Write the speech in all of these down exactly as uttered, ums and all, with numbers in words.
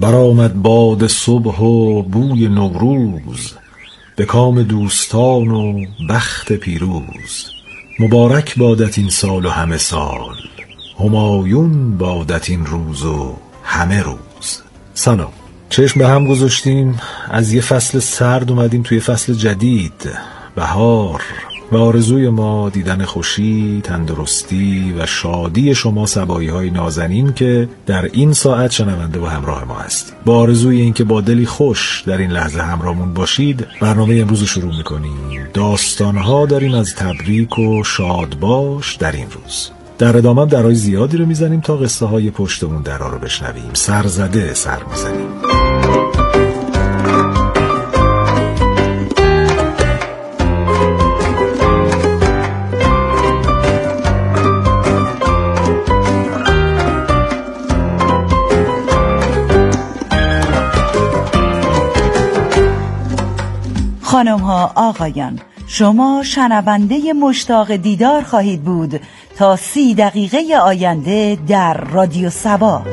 برآمد باد صبح و بوی نوروز، به کام دوستان و بخت پیروز. مبارک بادت این سال و همه سال، همایون بادت این روز و همه روز. سلام. چشم به هم گذاشتیم، از یه فصل سرد اومدیم توی فصل جدید، بهار، و آرزوی ما دیدن خوشی، تندرستی و شادی شما صبایی های نازنین که در این ساعت شنونده و همراه ما هستید. با آرزوی این که با دلی خوش در این لحظه همراهمون باشید، برنامه امروز رو شروع میکنیم. داستانها داریم از تبریک و شاد باش در این روز. در ادامه درهای زیادی رو میزنیم تا قصه های پشت اون درها رو بشنویم. سرزده سر میزنیم. خانم ها، آقایان، شما شنونده مشتاق دیدار خواهید بود تا سی دقیقه آینده در رادیو سبا.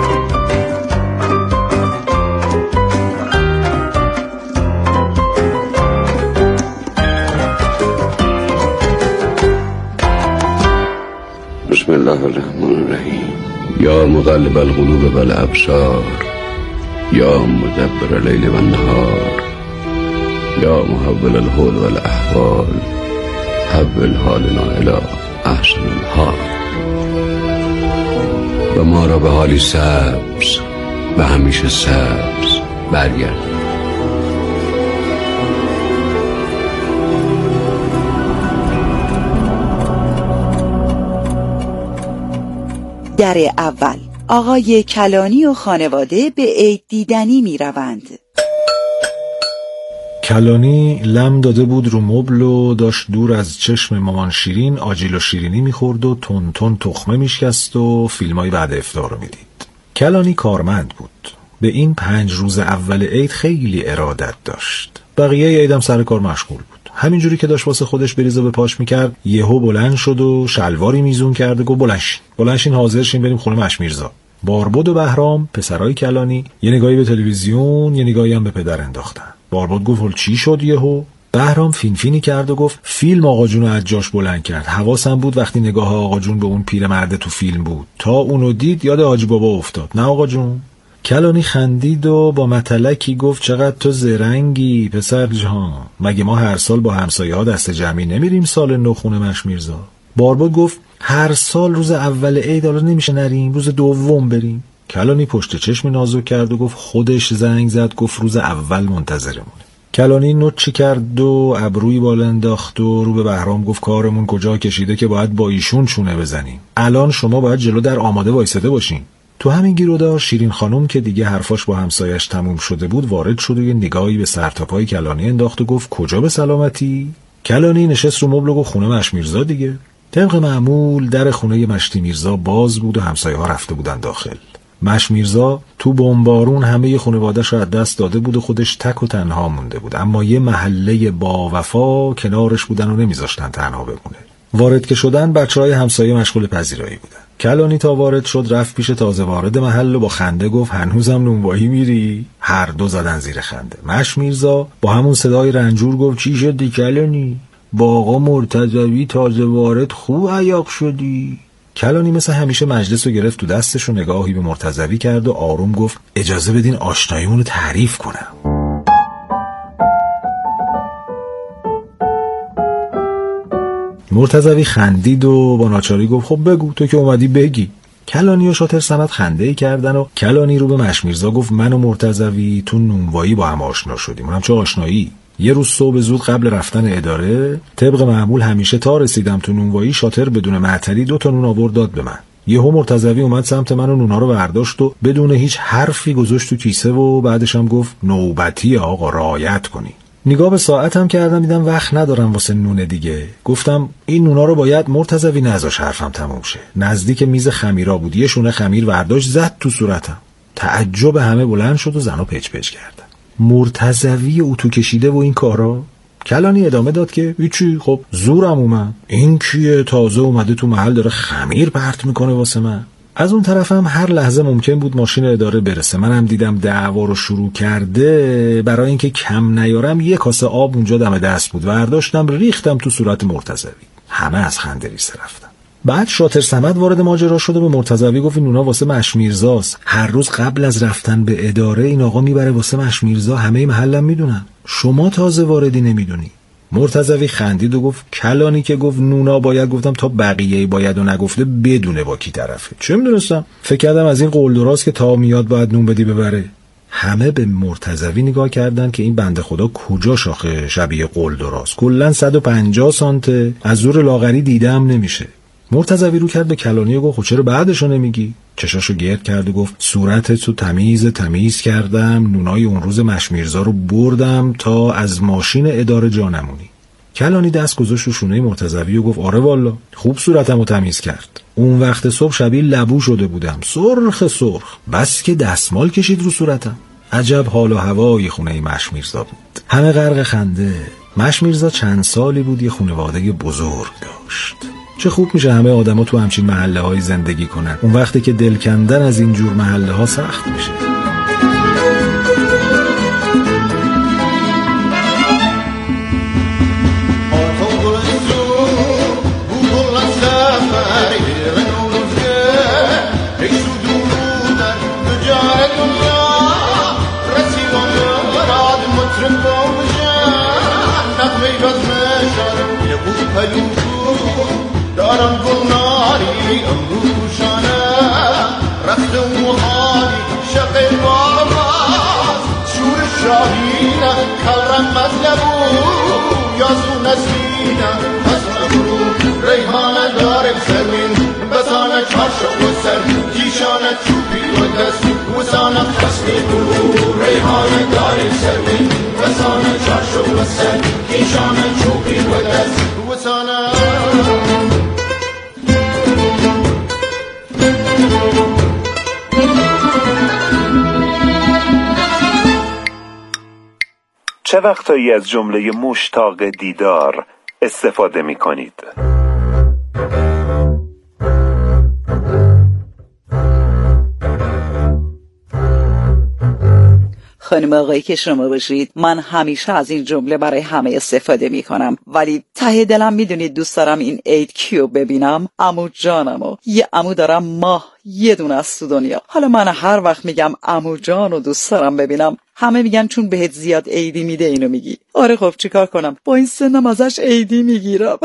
بسم الله الرحمن الرحیم. یا مقلب القلوب والابصار، یا مدبر اللیل والنهار، یا محول الحول والاحوال، حول حالنا الی احسن الحال. و ما را به حالی سبز و همیشه سبز برگرد. در اول آقای کلانی و خانواده به عید دیدنی می روند. کلانی لم داده بود رو مبل و داشت دور از چشم مامان شیرین آجیل و شیرینی میخورد و تون تون تخمه میشکست و فیلمای بعد افطار رو میدید. کلانی کارمند بود. به این پنج روز اول عید خیلی ارادت داشت. بقیه عیدم سر کار مشغول بود. همینجوری که داشت واسه خودش بریزه به پاش میکرد، یهو بلند شد و شلواری میزون کرد و گفت بلندشین بلندشین حاضر شین بریم خونه مشمیرزا. باربد و بهرام پسرای کلانی یه نگاهی به تلویزیون، یه نگاهی هم به پدر انداختن. باربد گفت چی شد یهو؟ بهرام فینفینی کرد و گفت فیلم آقا جون رو از جاش بلند کرد. حواسم بود وقتی نگاه آقا جون به اون پیرمرد تو فیلم بود، تا اونو دید یاد حاجی بابا افتاد. نه آقا جون؟ کلانی خندید و با متلکی گفت چقدر تو زرنگی پسر جان، مگه ما هر سال با همسایه ها دست جمعی نمیریم سال نو خونه مشمیرزا؟ باربد گفت هر سال روز اول عید حالا نمیشه نریم، روز دوم بریم. کلانی پشت چشم نازک کرد و گفت خودش زنگ زد گفت روز اول منتظرمونه. کلانی نوچی کرد و ابروی بالا انداخت و رو به بهرام گفت کارمون کجا کشیده که باید با ایشون چونه بزنیم. الان شما باید جلو در آماده وایساده باشین. تو همین گیرودار شیرین خانم که دیگه حرفاش با همسایش تموم شده بود وارد شد و یه نگاهی به سرتاپای کلانی انداخت و گفت کجا به سلامتی؟ کلانی نشست رو مبل و گفت خونه مشمیرزا دیگه. طبق معمول در خونه مشتی میرزا باز بود و همسایه ها رفته بودن داخل. مشمیرزا تو بمبارون همه خانواده‌اش رو از دست داده بود و خودش تک و تنها مونده بود، اما یه محله با وفا کنارش بودن و نمیذاشتن تنها بمونه. وارد که شدن بچهای همسایه مشغول پذیرایی بودن. کلانی تا وارد شد رفت پیش تازه وارد محل و با خنده گفت هنوزم نونوایی میری؟ هر دو زدن زیر خنده. مشمیرزا با همون صدای رنجور گفت چی شدی کلانی؟ با آقا مرتضوی تازه وارد خوب عیاق شدی؟ کلانی مثل همیشه مجلس رو گرفت تو دستش و نگاهی به مرتضوی کرد و آروم گفت اجازه بدین آشناییمون رو تعریف کنم. مرتضوی خندید و با ناچاری گفت خب بگو تو که اومدی بگی. کلانی و شاطر صمد خنده‌ای کردن و کلانی رو به مشمیرزا گفت من و مرتضوی تو نونوایی با هم آشنا شدیم. اونم چه آشنایی؟ یه روز صبح زود قبل رفتن اداره طبق معمول همیشه تا رسیدم تو نونوایی شاطر بدون معطلی دو تا نون آورد داد به من. یهو مرتضوی اومد سمت من و نونا رو برداشت و بدون هیچ حرفی گذاشت تو کیسه و بعدش هم گفت نوبتی آقا رعایت کنی. نگاه به ساعتم کردم دیدم وقت ندارم واسه نون دیگه. گفتم این نونا رو باید مرتضوی نذاش حرفم تموم شه. نزدیک میز خمیرا بود، یه شونه خمیر برداشت زد تو صورتم. تعجب همه بلند شد و زنو پچ پچ کردن. مرتضوی اتو کشیده و این کارا. کلانی ادامه داد که هیچی، خب زورم اومد. این کیه تازه اومده تو محل داره خمیر پرت میکنه واسه من. از اون طرفم هر لحظه ممکن بود ماشین اداره برسه. منم دیدم دعوا رو شروع کرده، برای اینکه کم نیارم یه کاسه آب اونجا دم دست بود، برداشتم ریختم تو صورت مرتضوی. همه از خنده ریسته رفتن. بعد شاطر صمد وارد ماجرا شد و به مرتضوی گفت این نونا واسه مشمیرزاست، هر روز قبل از رفتن به اداره این آقا میبره واسه مشمیرزا، همه محلم میدونن، شما تازه واردی نمیدونی. مرتضوی خندید و گفت کلانی که گفت نونا باید، گفتم تا بقیه باید و نگفته بدونه با کی طرفه. چه میدونستم؟ فکر کردم از این قول دراست که تا میاد باید نون بدی ببره. همه به مرتضوی نگاه کردن که این بنده خدا کجا شاخه شبیه قول دراست، کلا صد و پنجاه سانته، از زور لاغری دیدم نمیشه. مرتضوی رو کرد به کلانی و گفت خب چرا بعدشو نمیگی؟ چشاشو گرد کرد و گفت صورتتو تمیز تمیز کردم، نونای اون روز مشمیرزا رو بردم تا از ماشین اداره جا نمونی. کلانی دست گذاشت رو شونه مرتضوی و گفت آره والا خوب صورتمو تمیز کرد. اون وقت صبح شبیه لبو شده بودم، سرخ سرخ، بس که دستمال کشید رو صورتم. عجب حال و هوای خونه مشمیرزا بود. همه غرق خنده. مشمیرزا چند سالی بود یه خانواده بزرگ داشت. چه خوب میشه همه آدما تو همچین محله های زندگی کنن، اون وقتی که دل کندن از این جور محله ها سخت میشه. دارم گلناری امروشانه رفت و حالی شقی باباز شور شاهینه کلرم مطلبو یازو نسلینه از نبرو ریحانه دارم سرمین بزانه چارشو و سر کیشانه چوبی و دست وزانه خستی برو ریحانه دارم سرمین بزانه چارشو و سر کیشانه چوبی و دست وزانه چه وقتایی از جمله مشتاق دیدار استفاده می کنید؟ خانم آقایی که شما باشید، من همیشه از این جمله برای همه استفاده می کنم، ولی ته دلم میدونید دوست دارم این عید کیو ببینم؟ عمو جانمو. یه عمو دارم ماه یه دونه از تو دنیا. حالا من هر وقت میگم عمو جانو دوست دارم ببینم، همه میگن چون بهت زیاد عیدی میده اینو میگی. آره خب چیکار کنم، با این سنم ازش عیدی میگیرم.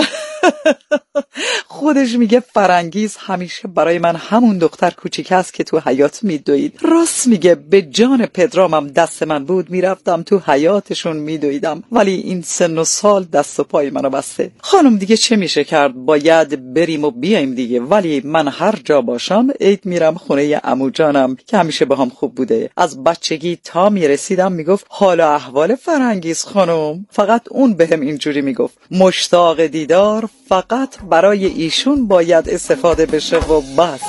خودش میگه فرنگیز همیشه برای من همون دختر کوچیک است که تو حیات میدوید. راست میگه، به جان پدرامم دست من بود میرفتم تو حیاتشون میدویدم، ولی این سن و سال دست و پای منو بسته. خانم دیگه چه میشه کرد، باید بریم و بیایم دیگه. ولی من هر جا باشم عید میرم خونه عمو جانم که همیشه با هم خوب بوده. از بچگی تا میرسیدم میگفت حال و احوال فرنگیز خانم. فقط اون بهم اینجوری میگفت. مشتاق دیدار فقط برای ایشون باید استفاده بشه و بس.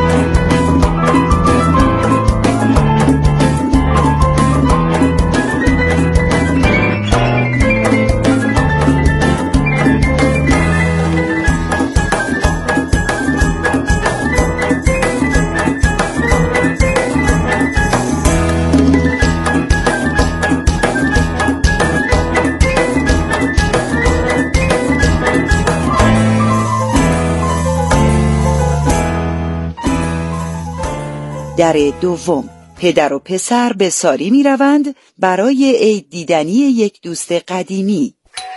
در دوم، پدر و پسر به ساری می روند برای عید دیدنی یک دوست قدیمی.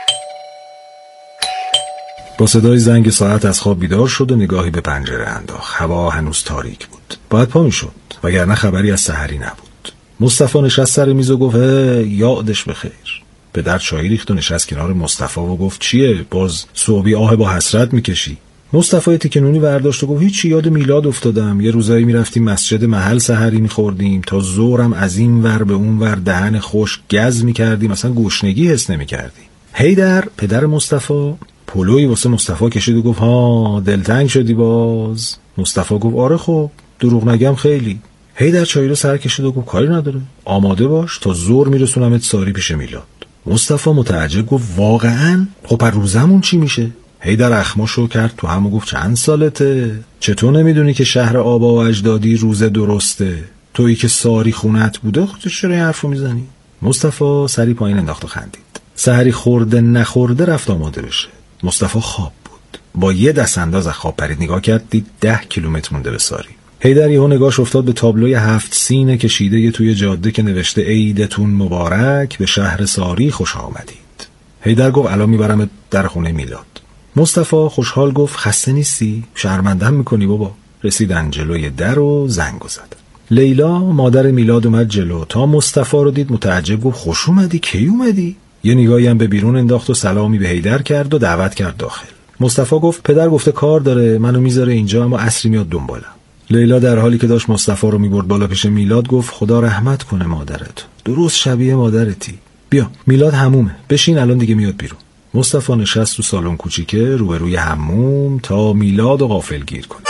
با صدای زنگ ساعت از خواب بیدار شد و نگاهی به پنجره انداخت. هوا هنوز تاریک بود. باید پا می شد وگرنه خبری از سحری نبود. مصطفی نشست سر میز و گفت یادش بخیر. پدر چای ریخت و نشست کنار مصطفی و گفت چیه؟ باز صبحی آه با حسرت میکشی؟ مصطفی تکنونی برداشت و گفت هیچی، یاد میلاد افتادم. یه روزایی میرفتیم مسجد محل سحری میخوردیم تا ظهرم از این ور به اون ور دهن خوش گز میکردیم، اصلا گشنگی حس نمیکردیم. هیدر پدر مصطفی پلوی واسه مصطفی کشید و گفت ها دلتنگ شدی باز؟ مصطفی گفت آره خب دروغ نگم خیلی. هیدر چای رو سر کشید و گفت کاری نداره، آماده باش تا ظهر میرسونمت ساری پیش میلاد. مصطفی متعجب گفت واقعا؟ خب پر روزمون چی میشه؟ حیدر اخماشو کرد تو هم و گفت چند سالته؟ چطور نمیدونی که شهر آبا و اجدادی روزه درسته؟ تویی که ساری خونت بوده خودت چرا این حرفو میزنی؟ مصطفی سری پایین انداخت و خندید. سحری خورده نخورده رفت آماده بشه. مصطفی خواب بود. با یه دست انداز از خواب پرید نگاه کرد، دید ده کیلومتر مونده به ساری. حیدر یهو نگاهش افتاد به تابلوی هفت سینه کشیده توی جاده که نوشته عیدتون مبارک، به شهر ساری خوش آمدید. حیدر گفت الان میبرم در خونه میلاد. مصطفی خوشحال گفت خسته نیستی؟ شرمنده‌ام میکنی بابا. رسیدن جلوی در و زنگ زد. لیلا مادر میلاد اومد جلو. تا مصطفی رو دید متعجب گفت خوش اومدی، کی اومدی؟ یه نگاهی هم به بیرون انداخت و سلامی به حیدر کرد و دعوت کرد داخل. مصطفی گفت پدر گفته کار داره، منو میذاره اینجا اما عصری میاد دنبالم. لیلا در حالی که داشت مصطفی رو میبرد بالا پیش میلاد گفت خدا رحمت کنه مادرت، درست شبیه مادرتی. بیا میلاد حمومه، بشین الان دیگه میاد بیرون. مصطفی نشست تو سالن کوچیکه روبروی حموم تا میلاد و غافلگیر کنه.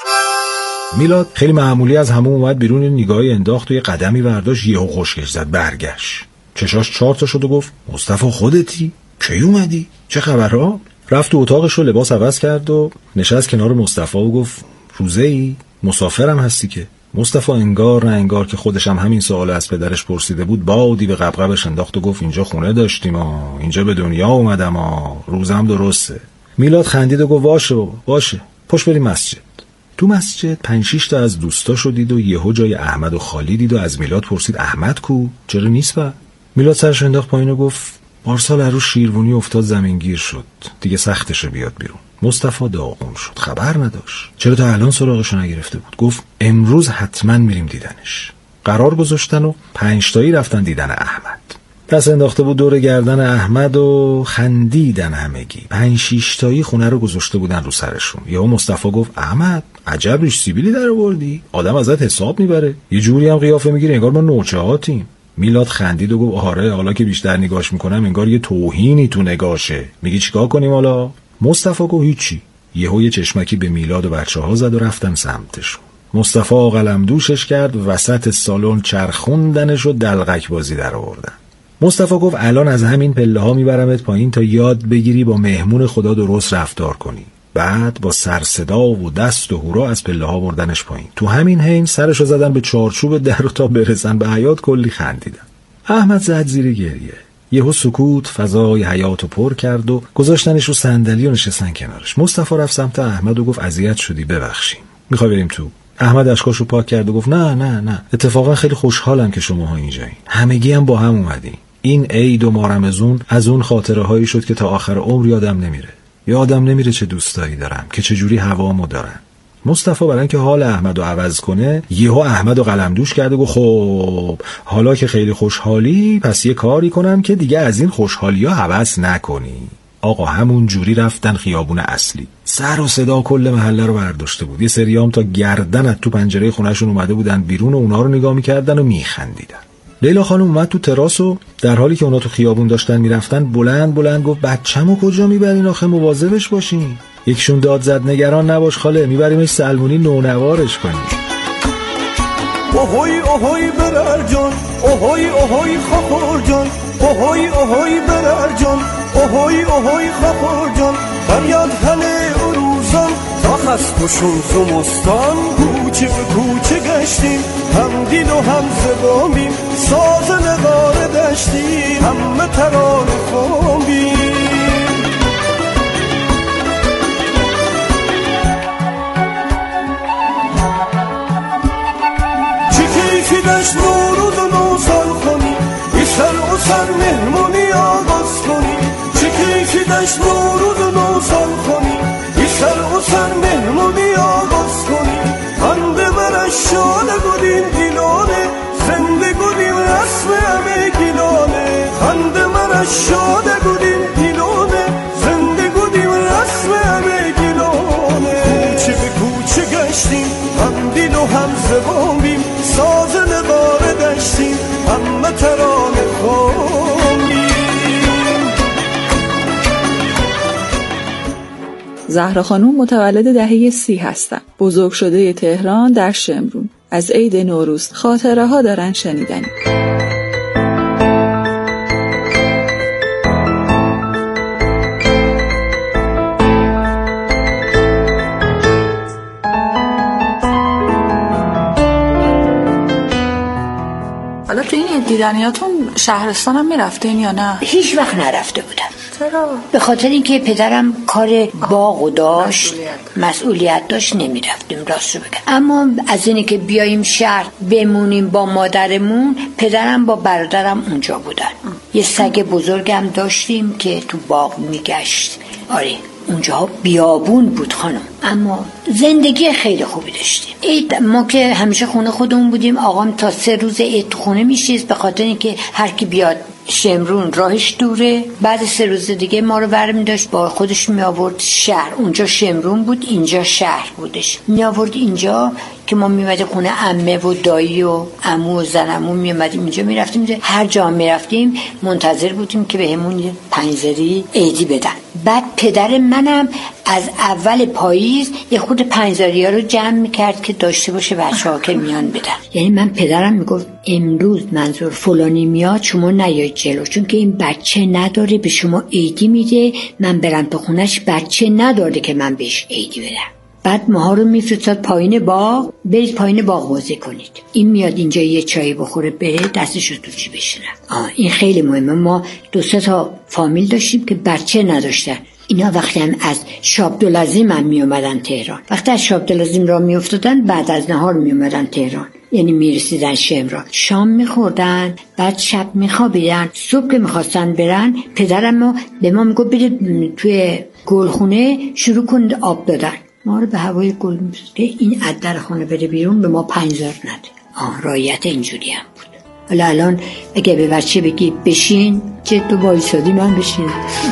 میلاد خیلی معمولی از حموم اومد بیرون، نگاهی انداخت و یه قدمی برداشت، یهو خشکش زد، برگشت، چشاش چهار تا شد و گفت مصطفی خودتی؟ کی اومدی؟ چه خبرها؟ رفت تو اتاقش و لباس عوض کرد و نشست کنار مصطفی و گفت روزه‌ای؟ مسافرم هستی که؟ مصطفی انگار نه انگار که خودش هم همین سوال از پدرش پرسیده بود، بادی به قبقبش انداخت و گفت اینجا خونه داشتیم ها، اینجا به دنیا اومدم ها، روزم درسته. میلاد خندید و گفت باشه بابا باشه، پشت بریم مسجد. تو مسجد پنج شش تا از دوستاشو دید و یهو جای احمد و خالی دید و از میلاد پرسید احمد کو؟ چرا نیست با؟ میلاد سرش انداخت پایین و گفت پارسال عروس شیروانی افتاد زمینگیر شد، دیگه سختشه بیاد بیرون. مصطفی داغون شد، خبر نداشت. چرا تا الان سراغشو نگرفته بود؟ گفت امروز حتما میریم دیدنش. قرار گذاشتن و پنج تایی رفتن دیدن احمد. دست انداخته بود دور گردن احمد و خندیدن همگی. پنج شش تایی خونه رو گذاشته بودن رو سرشون. یهو مصطفی گفت احمد عجب ریش سیبیلی در آوردی، آدم ازت حساب میبره، یه جوری هم قیافه میگیری انگار ما نوچهاتیم. میلاد خندید و گفت آره حالا که بیشتر نگاش میکنم انگار یه توهینی تو نگاشه، میگی چیکار کنیم حالا؟ مصطفی گفت هیچی. یهو یه چشمکی به میلاد و بچه‌ها زد و رفتن سمتشون. مصطفی قلم دوشش کرد، وسط سالن چرخوندنش و دلقک بازی در آوردن. مصطفی گفت الان از همین پله ها میبرمت پایین تا یاد بگیری با مهمون خدا درست رفتار کنی. بعد با سر صدا و دست و هورا از پله ها بردنش پایین. تو همین حین سرشو زدن به چارچوب در تا برسن به حیاط، کلی خندیدن. احمد زد زیر گریه. یهو سکوت فضای حیاطو پر کرد و گذاشتنش رو صندلی و نشستن کنارش. مصطفی رفت سمت احمد و گفت اذیت شدی ببخشیم، میخوای بریم تو؟ احمد اشکاشو پاک کرد و گفت نه نه نه، اتفاقا خیلی خوشحالم که شماها اینجایین، همگی هم با هم اومدین. این عید و مارمزون از اون خاطره هایی شد که تا آخر عمر یادم نمیره. یادم نمیره چه دوستایی دارم، که چه جوری هوامو دارن. مصطفی برای اینکه حال احمدو عوض کنه یهو احمدو قلمدوش کرد و گفت خب حالا که خیلی خوشحالی پس یه کاری کنم که دیگه از این خوشحالی‌ها هوس نکنی. آقا همون جوری رفتن خیابون اصلی. سر و صدا کل محله رو برداشته بود. یه سریام تا گردن از تو پنجره خونه‌شون اومده بودن بیرون و اونا رو نگاه می‌کردن و میخندیدن. لیلا خانم اومد تو تراس و در حالی که اونا تو خیابون داشتن میرفتن بلند بلند گفت بچه‌مو کجا میبرین آخه، مواظبش باشین. یکشون داد زد نگران نباش خاله، میبریمش سلمونی نونوارش کنیم. اوهوی اوهوی برر جان، اوهوی اوهوی خاخور جان، اوهوی اوهوی برر جان، اوهوی اوهوی خاخور جان، فریاد همه اروزان تا خستشون زمستان. کوچه به کوچه گشتیم، هم دیل و هم زبامیم، ساز نگار دشتیم، همه ترانه خوابیم. چیکی دشت نورود و نوسال کنی، ای سر و سر مهمونی آغاز کنی. چیکی دشت نورود و نوسال کنی، ای سر و سر مهمونی آغاز کنی. خنده برش شاله گودیم گیلانه، زنده گودیم رسم همه گیلانه. خنده برش شاله گودیم گیلانه، زنده گودیم رسم همه گیلانه. کوچه به کوچه گشتیم، هم دیل و هم زبانیم، ساز نگار دشتیم، همه ترانه خوانیم. زهرا خانوم متولد دهه سی هستن. بزرگ شده تهران در شمرون. از عید نوروز خاطره ها دارن شنیدنی. دیدنیاتون شهرستان هم میرفتین یا نه؟ هیچ وقت نرفته بودم. چرا؟ به خاطر اینکه پدرم کار باغ و داشت، مسئولیت داشت، نمیرفتیم راست رو بگم. اما از اینی که بیاییم شهر بمونیم با مادرمون، پدرم با برادرم اونجا بودن. یه سگ بزرگم داشتیم که تو باغ میگشت. آره اونجا بیابون بود خانم، اما زندگی خیلی خوبی داشتیم. عید ما که همیشه خونه خودمون بودیم، آقام تا سه روز عید تو خونه میشیست، به خاطر اینکه هر کی بیاد شمرون راهش دوره. بعد سه روز دیگه ما رو برمی داشت با خودش می آورد شهر. اونجا شمرون بود، اینجا شهر بودش. می آورد اینجا که ما می اومدیم خونه عمه و دایی و عمو و زنمون، می اومدیم اینجا، می رفتیم هر جا می رفتیم منتظر بودیم که بهمون یه پنجزاری عیدی بدن. بعد پدر منم از اول پاییز یه خود پنجزاری ها رو جمع می کرد که داشته باشه بچه‌ها که میان بدن. یعنی من پدرم می گفت امروز منظور فلانی میاد، شما نیاید جلو، چون که این بچه نداره به شما عیدی میده، من برم تو خونش، بچه نداره که من بهش عیدی بدم. بعد ماها رو میفرستاد پایین باغ، برید پایین باغ بازی کنید. این میاد اینجا یه چای بخوره بره، دستش رو تو جیبش نه. آه این خیلی مهمه. ما دو سه تا فامیل داشتیم که بچه نداشتن. اینا وقتی هم از شابدالعظیم هم می اومدن تهران، وقتی از شابدالعظیم را می افتادن بعد از نهار می اومدن تهران، یعنی می رسیدن شمران، شام می خوردن، بعد شب می خوابیدن. صبح که می خواستن برن، پدرم ما به ما می گفت برید توی گلخونه شروع کنید آب دادن. ما رو به هوای گل می فرستاد که این از در خونه بره بیرون به ما پنجزار نده. آه رایت اینجوری هم بود. حالا الان اگه به بچه بگی بشین، چه تو وایسادی من بشین.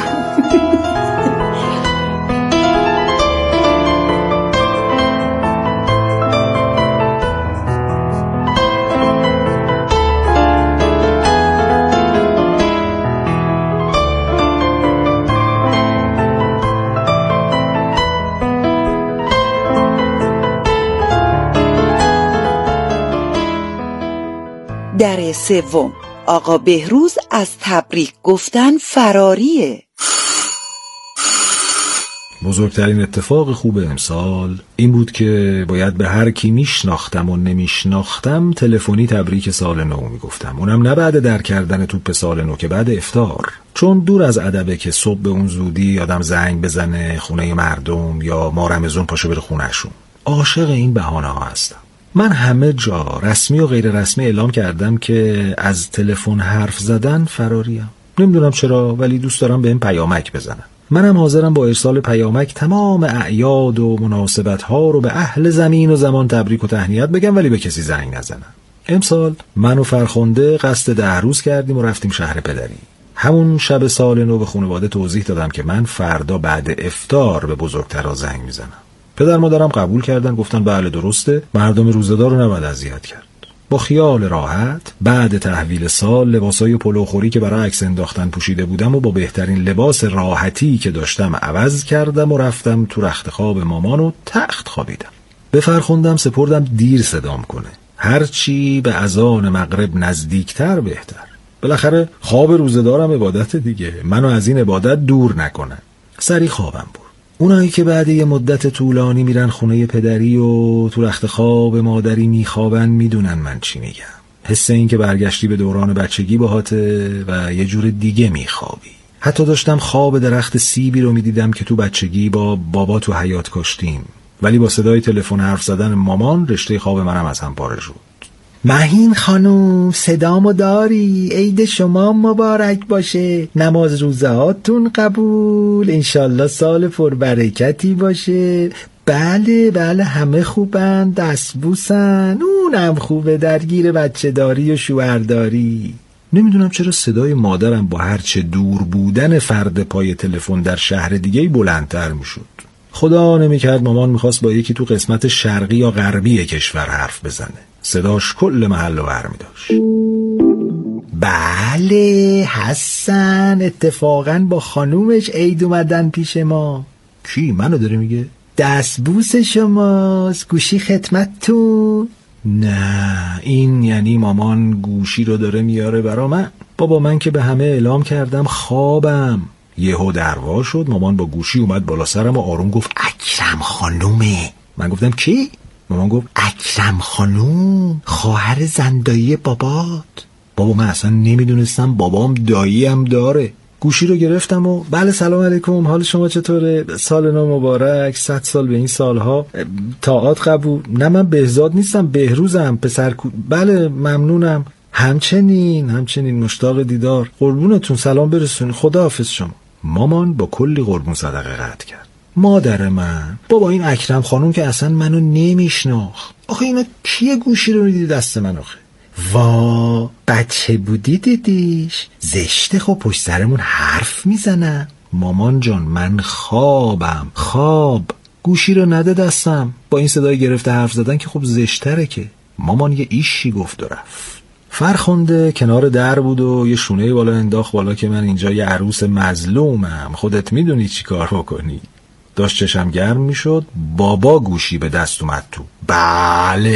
در سوم، آقا بهروز از تبریک گفتن فراریه. بزرگترین اتفاق خوب امسال این بود که باید به هر کی میشناختم و نمیشناختم تلفنی تبریک سال نو میگفتم. اونم نه بعد در کردن توپ سال نو که بعد افطار، چون دور از ادبه که صبح به اون زودی آدم زنگ بزنه خونه مردم یا ما رمضان پاشو بره خونهشون. عاشق این بهانه ها هستم. من همه جا رسمی و غیر رسمی اعلام کردم که از تلفن حرف زدن فراریم. نمیدونم چرا، ولی دوست دارم بهم پیامک بزنن. منم حاضرم با ارسال پیامک تمام اعیاد و مناسبت ها رو به اهل زمین و زمان تبریک و تهنیت بگم، ولی به کسی زنگ نزنم. امسال من و فرخنده قصد ده روز کردیم و رفتیم شهر پدری. همون شب سال نو به خانواده توضیح دادم که من فردا بعد افطار به بزرگترا زنگ میزنم. پدر مادرم قبول کردن، گفتن بله درسته، مردم روزه‌دار رو نباید اذیت کرد. با خیال راحت بعد تحویل سال لباسای پلوخوری که برای عکس انداختن پوشیده بودم و با بهترین لباس راحتی که داشتم عوض کردم و رفتم تو رخت خواب مامان و تخت خوابیدم. به فرخوندم سپردم دیر صدام کنه، هرچی به اذان مغرب نزدیکتر بهتر. بالاخره خواب روزه‌دارم عبادت دیگه، منو از این عبادت دور نکنن. سری خوابم بود. اونایی که بعد یه مدت طولانی میرن خونه پدری و تو رخت خواب مادری میخوابن میدونن من چی میگم. حس این که برگشتی به دوران بچگی باهاته و یه جور دیگه میخوابی. حتی داشتم خواب درخت سیبی رو میدیدم که تو بچگی با بابا تو حیاط کاشتیم، ولی با صدای تلفن حرف زدن مامان رشته خواب منم از هم پاره شد. مهین خانوم صدامو داری؟ عید شما مبارک باشه، نماز روزهاتون قبول، انشالله سال پربرکتی باشه. بله بله همه خوبن، دستبوسن، اونم خوبه، درگیر بچه داری و شوهرداری. نمیدونم چرا صدای مادرم با هرچه دور بودن فرد پای تلفن در شهر دیگه بلندتر میشد. خدا نمیکرد مامان میخواست با یکی تو قسمت شرقی یا غربی کشور حرف بزنه. صداش کل محل رو برمی داشت. بله حسن اتفاقا با خانومش عید اومدن پیش ما. کی؟ منو داره میگه؟ دستبوس شماست، گوشی خدمتتون. نه این یعنی مامان گوشی رو داره میاره برا من. بابا من که به همه اعلام کردم خوابم. یهو دروا شد، مامان با گوشی اومد بالا سرم و آروم گفت اکرم خانومه. من گفتم کی؟ مامان گفت اکرم خانوم، خواهر زندایی بابات. بابا من اصلا نمیدونستم بابام داییم داره. گوشی رو گرفتم و بله سلام علیکم، حال شما چطوره؟ سال نو مبارک، صد سال به این سالها، طاعات قبول. نه من بهزاد نیستم، بهروزم، پسر کو... بله ممنونم، همچنین همچنین مشتاق دیدار، قربونتون، سلام برسونی، خداحافظ شما. مامان با کلی قربون صدقه قطع کرد. مادر من بابا این اکرم خانوم که اصلا منو نمیشناخت. آخه اینا کیه گوشی رو میدی دست من؟ آخه وا بچه بودی دیدیش؟ زشته، خب پشت سرمون حرف میزنم. مامان جان من خوابم، خواب. گوشی رو نده دستم. با این صدای گرفته حرف زدن که خب زشتره که. مامان یه ایشی گفت و رفت. فرخنده کنار در بود و یه شونه بالا انداخت بالا که من اینجا یه عروس مظلومم، خودت میدونی چی کار بکنی. داشت چشم گرم میشد. بابا گوشی به دست اومد تو. بله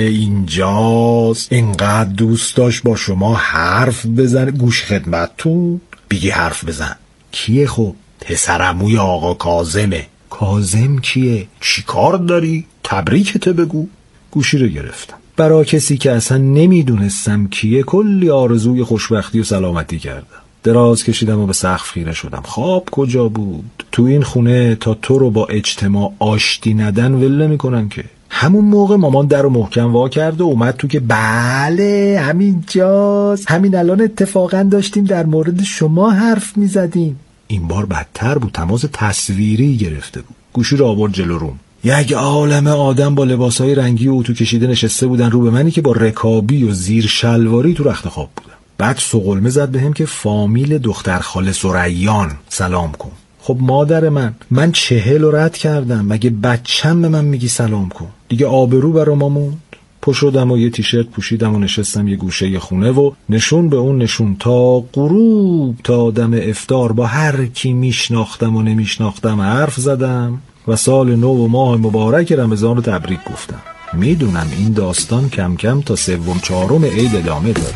اینجاست، اینقدر دوست داشت با شما حرف بزنه. گوش خدمتتون، بگی حرف بزن. کیه خب؟ پسرعموی آقا کاظمه. کاظم کیه؟ چی کار داری؟ تبریکته بگو. گوشی رو گرفتم. برای کسی که اصلا نمیدونستم کیه کلی آرزوی خوشبختی و سلامتی کردم. دراز کشیدم و به سقف خیره شدم. خواب کجا بود؟ تو این خونه تا تو رو با اجتماع آشتی ندن ول نمی‌کنن که. همون موقع مامان در رو محکم وا کرد و اومد تو که بله همین جاست، همین الان اتفاقا داشتیم در مورد شما حرف میزدیم. این بار بدتر بود، تماس تصویری گرفته بود. گوشی رو آورد جلو روم. یک عالم آدم با لباسای رنگی و اتو کشیده نشسته بودن رو به منی که با رکابی و زیر شلواری تو رخت خواب بودم. بعد سقلمه زد بهم که فامیل دختر خاله سریان سلام کن. خب مادر من من چهل رو رد کردم، مگه بچم به من میگی سلام کن؟ دیگه آبرو برام موند. پا شدم و یه تیشرت پوشیدم و نشستم یه گوشه خونه و نشون به اون نشون تا غروب تا دم افطار با هر کی میشناختم و نمیشناختم حرف زدم و سال نو و ماه مبارک رمضان رو تبریک گفتم. میدونم این داستان کم کم تا سوم چهارم عید ادامه داره.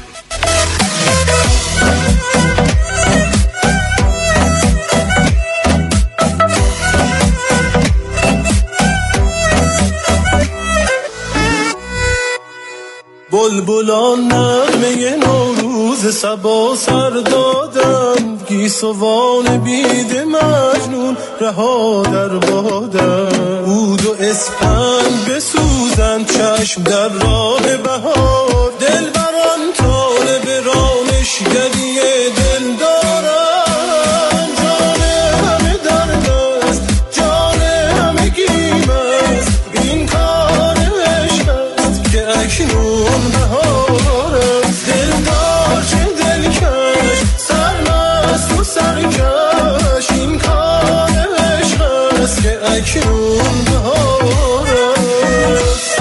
بلبلان نغمه نوروز صبا سر دادن، گیسوان بید مجنون رها در بادن، عود و اسپند بسوزن چشم در راه بهار، دل بران طالب رامشگری دل دارن، جان همه درد است، جان همه گیم است، این کار عشق است که اکنون بهار است، دلدار چه دلکش سرمست و سرکش، این کار عشق است که اکنون بهار است.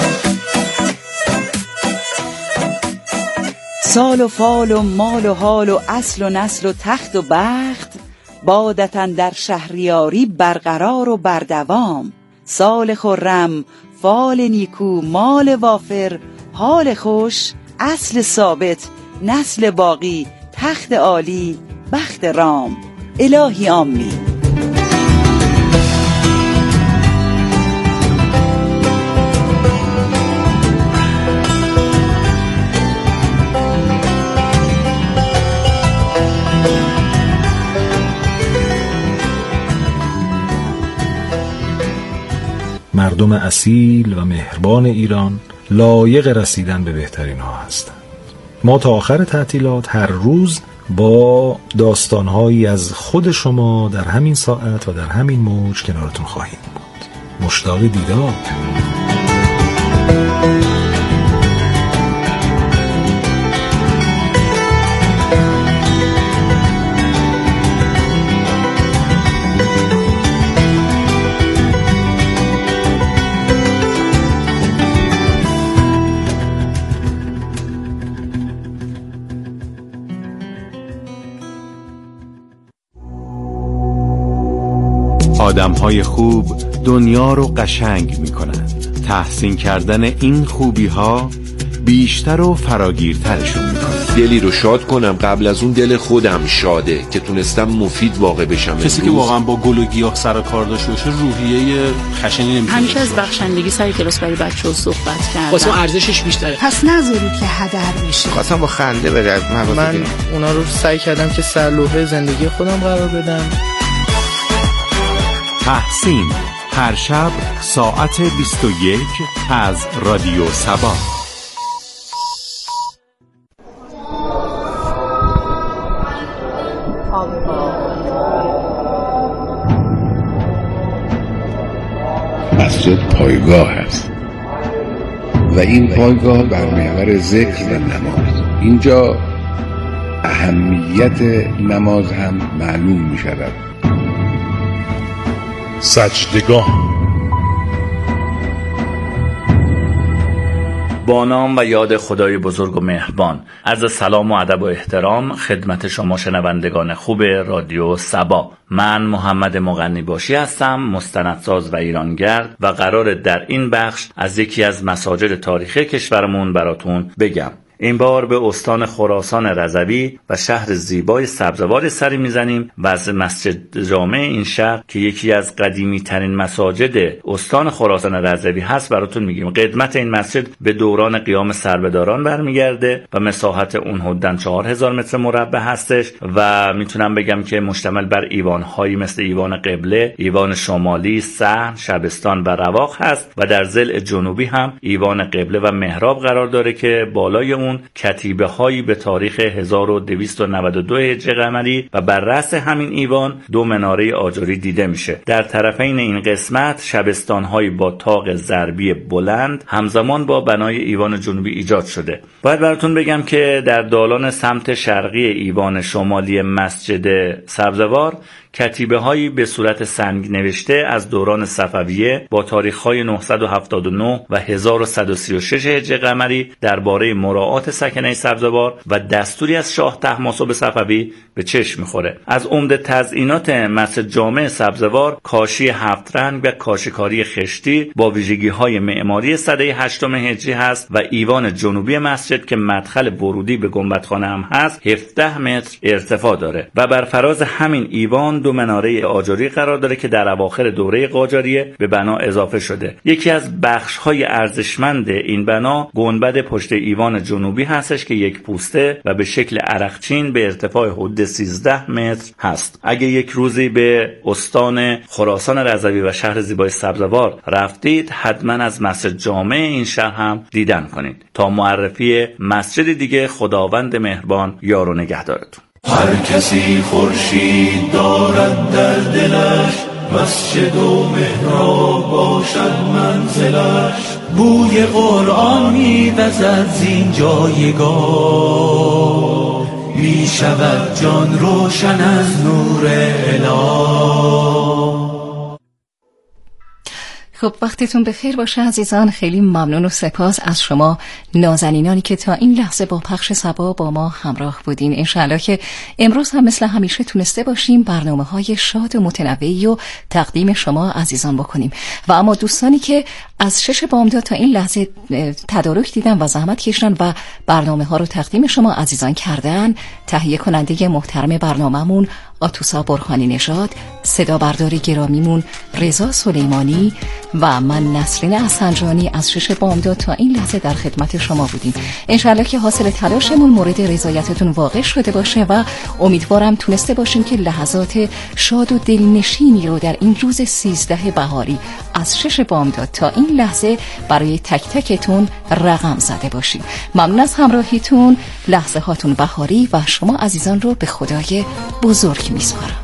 سال و فال و مال و حال و اصل و نسل و تخت و بخت، بادتن در شهریاری برقرار و بردوام، سال خرم فال نیکو مال وافر، حال خوش اصل ثابت نسل باقی، تخت عالی بخت رام. الهی آمین. مردم اصیل و مهربان ایران لایق رسیدن به بهترین ها هستند. ما تا آخر تعطیلات هر روز با داستانهایی از خود شما در همین ساعت و در همین موج کنارتون خواهیم بود. مشتاق دیدار. آدم‌های خوب دنیا رو قشنگ می‌کنند. تحسین کردن این خوبی‌ها بیشتر و فراگیرترشون می‌کنه. دلی رو شاد کنم قبل از اون دل خودم شاده که تونستم مفید واقع بشم. کسی که واقعا با گل و گیاه سر و کار داشته باشه روحیه خشنی نمیتونه. همیشه از بخشندگی سر کلاس برای بچه‌ها صحبت کردم. واسه ارزشش بیشتره. پس نذارید که هدر بشه. خواستم با خنده بره. من اونا رو سعی کردم که سرلوحه زندگی خودم قرار بدم. تحسین هر شب ساعت بیست و یک از رادیو سبا. مسجد پایگاه است و این پایگاه بر محور ذکر و نماز. اینجا اهمیت نماز هم معلوم می شود. سجدگاه. با نام و یاد خدای بزرگ و مهربان. عرض سلام و ادب و احترام خدمت شما شنوندگان خوب رادیو سبا. من محمد مغنی باشی هستم، مستندساز و ایرانگرد، و قرار در این بخش از یکی از مساجد تاریخی کشورمون براتون بگم. این بار به استان خراسان رضوی و شهر زیبای سبزوار سری میزنیم و از مسجد جامع این شهر که یکی از قدیمی ترین مساجد استان خراسان رضوی هست براتون میگیم. قدمت این مسجد به دوران قیام سربداران برمیگرده و مساحت اون حدوداً چهار هزار متر مربع هستش و میتونم بگم که مشتمل بر ایوان‌هایی مثل ایوان قبله، ایوان شمالی، صحن، شبستان و رواق هست و در ضلع جنوبی هم ایوان قبله و محراب قرار داره که بالای اون کتیبه هایی به تاریخ هزار و دویست و نود و دو هجری قمری و بر رأس همین ایوان دو مناره آجری دیده میشه. در طرفین این قسمت شبستان هایی با طاق ضربی بلند همزمان با بنای ایوان جنوبی ایجاد شده. باید براتون بگم که در دالان سمت شرقی ایوان شمالی مسجد سبزوار کتیبه هایی به صورت سنگ نوشته از دوران صفویه با تاریخ های نهصد و هفتاد و نه و هزار و صد و سی و شش هجری قمری درباره مراعات سکنه سبزوار و دستوری از شاه طهماسب صفوی به چشم میخوره. از عمده تزئینات مسجد جامع سبزوار کاشی هفت رنگ و کاشیکاری خشتی با ویژگی های معماری سده هشتم هجری هست و ایوان جنوبی مسجد که مدخل ورودی به گنبدخانه هم هست هفده متر ارتفاع داره و بر فراز همین ایوان دو مناره آجری قرار داره که در اواخر دوره قاجاریه به بنا اضافه شده. یکی از بخش‌های ارزشمند این بنا گنبد پشت ایوان جنوبی هستش که یک پوسته و به شکل عرقچین به ارتفاع حدود سیزده متر هست. اگه یک روزی به استان خراسان رضوی و شهر زیبای سبزوار رفتید حتما از مسجد جامع این شهر هم دیدن کنید. تا معرفی مسجد دیگه خداوند مهربان یار و نگهدارتون. هر کسی خورشید دارد در دلش، مسجد و محراب باشد منزلش. بوی قرآن می‌وزد زین جایگاه، می‌شود جان روشن از نور الهی. خب وقتتون بخیر باشه عزیزان. خیلی ممنون و سپاس از شما نازنینانی که تا این لحظه با پخش سبا با ما همراه بودین. انشاءالله که امروز هم مثل همیشه تونسته باشیم برنامه های شاد و متنوعی و تقدیم شما عزیزان بکنیم. و اما دوستانی که از شش بامداد تا این لحظه تدارک دیدن و زحمت کشیدن و برنامه ها رو تقدیم شما عزیزان کردن، تهیه کننده محترم برنامه‌مون آتوسا برهانی نژاد، صدا برداری گرامیمون رضا سلیمانی و من نسرین احسنجانی از شش بامداد تا این لحظه در خدمت شما بودیم. انشالله که حاصل تلاشمون مورد رضایتتون واقع شده باشه و امیدوارم تونسته باشیم که لحظات شاد و دلنشینی رو در این روز سیزده بهاری از شش بامداد تا این لحظه برای تک تکتون رقم زده باشیم. ممنون از همراهیتون. لحظه هاتون بهاری و شما عزیزان رو به خدای بزرگ میسپارم.